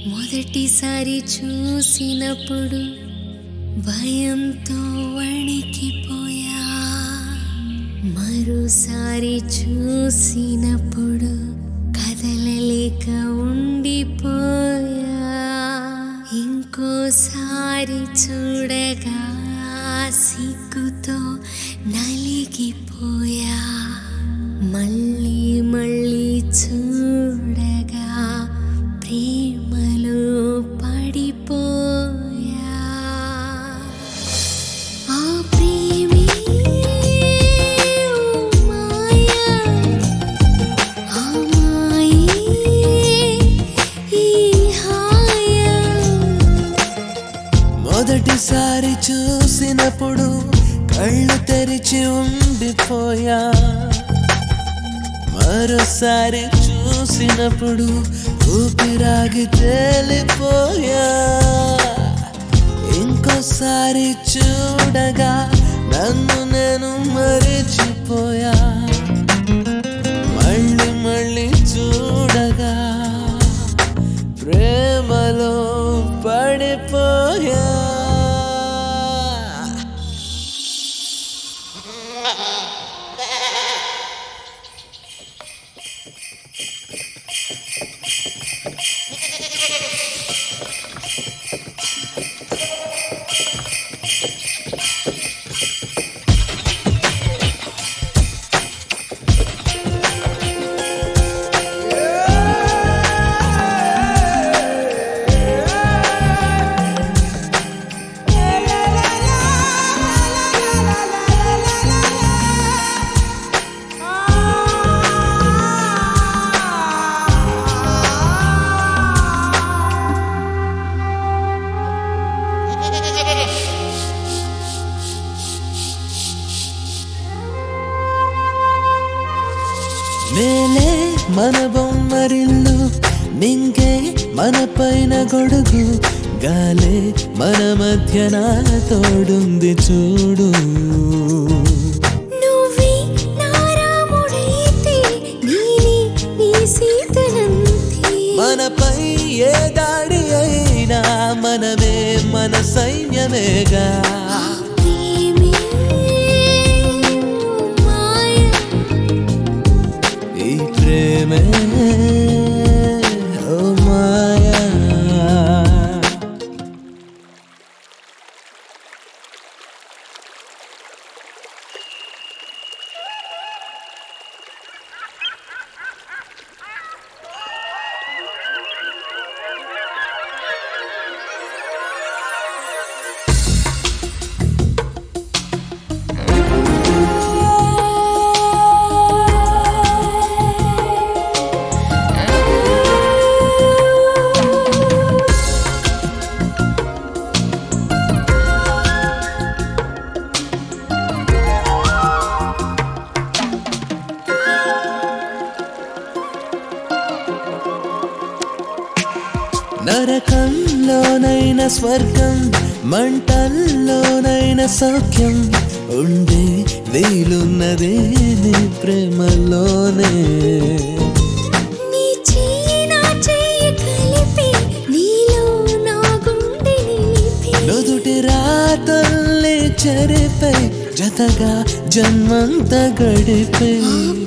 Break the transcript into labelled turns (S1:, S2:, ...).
S1: మొదటిసారి చూసినప్పుడు భయంతో వణికిపోయా, మరోసారి చూసినప్పుడు కదలలేక ఉండిపోయా, ఇంకోసారి చూడగా సిగ్గుతో నలిగిపోయా, మళ్ళీ మళ్ళీ చూడగా ప్రేమలో పడిపోయా. ఆ ప్రేమే మాయా, ఆ మాయే ఈ హాయా.
S2: మొదటిసారి చూసినప్పుడు కళ్ళు తెరిచి ఉండిపోయా, మరోసారి చూసినప్పుడు ఊపిరాగి తేలిపోయా, ఇంకోసారి చూడగా నన్ను నేను మరిచిపోయా, మళ్ళీ మళ్ళీ చూడగా ప్రేమలో పడిపోయా. నేలే మన బొమ్మరిల్లు, నింగే మన పైన గొడుగు, గాలే మన మధ్యన తోడుంది చూడు.
S1: నువ్వే నా రాముడైతే నేనే నీ సీతనంతే.
S2: మనపై ఏ దాడి అయినా మనమే మన సైన్యమేగా. ఈ ప్రేమే ఓ మాయా. నరకంలోనైనా స్వర్గం, మంటల్లోనైనా సౌఖ్యం ఉండే వీలున్నదే నీ ప్రేమలోనే.
S1: నీ చెయ్యి నా చెయ్యి కలిపి నీలో నా గుండె నిలిపి,
S2: నుదుటి రాతల్ని చెరిపై జతగా జన్మంతా గడిపే.